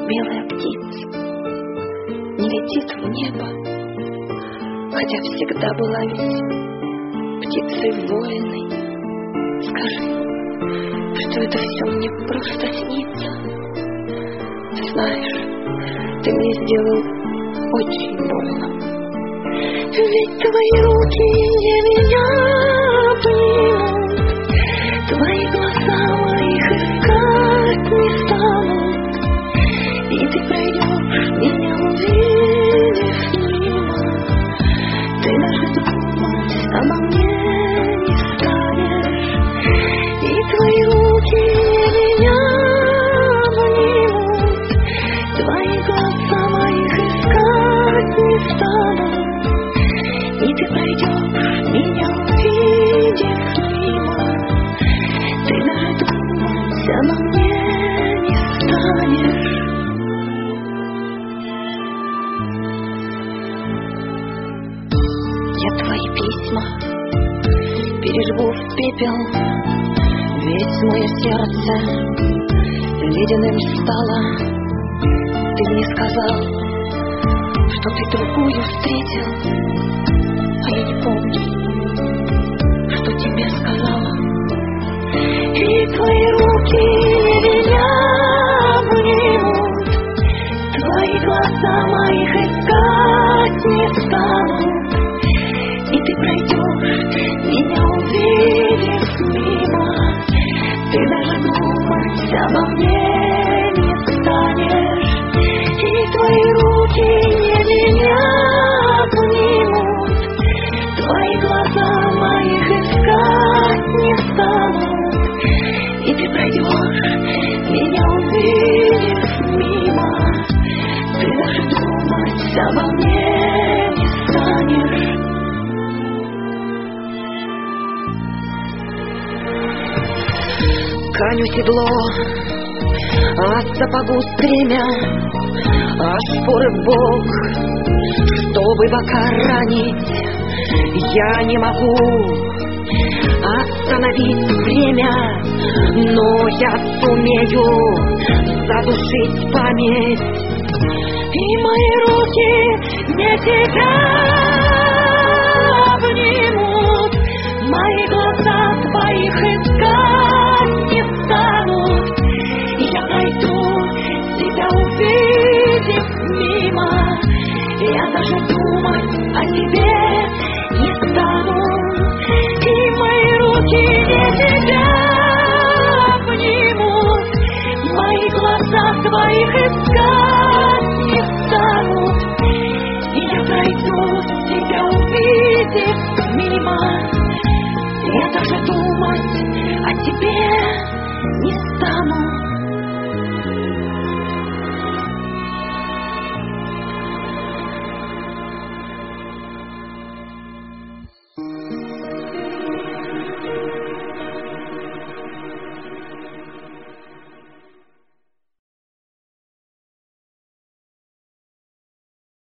белая птица не летит в небо, хотя всегда была ведь птицей воиной. Скажи, что это все мне просто снится. Ты знаешь, ты мне сделал очень больно. Ведь твои руки не меня обнимут, твои глаза моих искать не станут, и ты пройдешь, меня увидев мимо. Ты даже думать обо мне не станешь, и твои руки не меня обнимут, твои глаза моих искать не станут, и ты пройдешь, меня увидев мимо. Ты даже думать обо мне не станешь. Я твои письма пережгу в пепел, ведь мое сердце ледяным стало. Ты мне сказал, что ты другую встретил, а я не помню, что тебе сказала. И твои руки меня обнимут, твои глаза моих искать не станут, и ты пройдешь, меня увидев мимо. Ты даже думать обо мне не станешь, и твои руки не меня обнимут, твои глаза моих искать не станут, и ты пройдешь, меня увидев мимо. Ты даже думать обо мне не станешь. Коню седло, а сапогу стремя, а шпоры в бок, чтобы бока ранить. Я не могу остановить время, но я сумею задушить память. И мои руки не тебя обнимут, мои глаза твоих искать не станут. Я пройду, тебя увидев мимо, я даже думать о тебе не стану. И мои руки не тебя обнимут, мои глаза твоих искать не станут. И я пройду, тебя увидев мимо, я даже думать о тебе не стану.